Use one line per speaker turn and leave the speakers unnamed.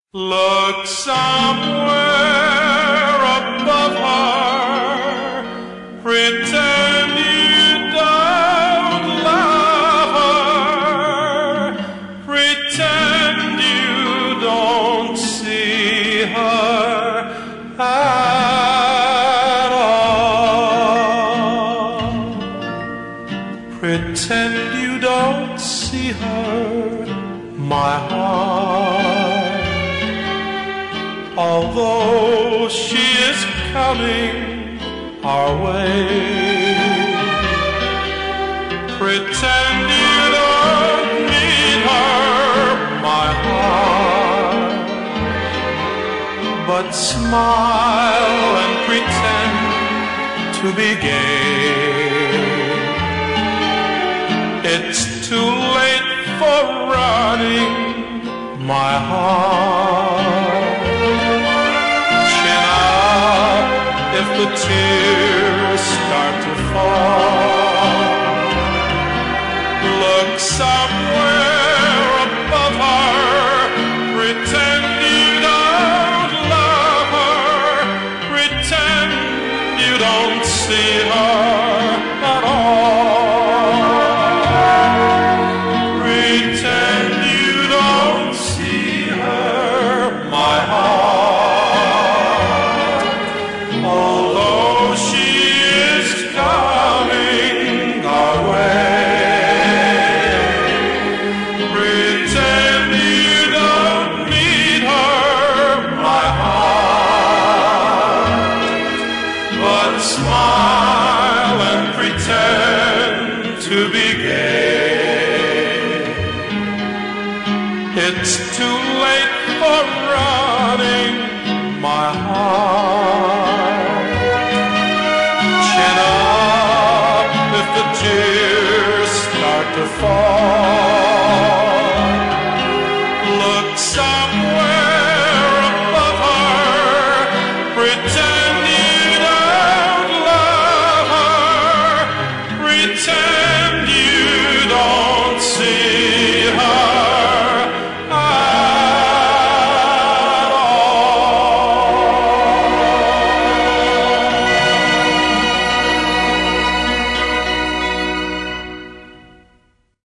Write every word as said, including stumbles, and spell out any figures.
Look somewhere above her, pretend you don't love her, pretend you don't see her at all. Pretend you don't see her, my heart. Although she is coming our way, pretend you don't need her, my heart, but smile and pretend to be gay. It's too late for running, my heart. If the tears start to fall, look somewhere above her, pretend you don't love her, pretend you don't see her at all. Pretend you don't see her, my heart. Although she is coming our way, pretend you don't need her, my heart, but smile and pretend to be gay. It's too late for running, my heart. Chin up if the tears start to fall.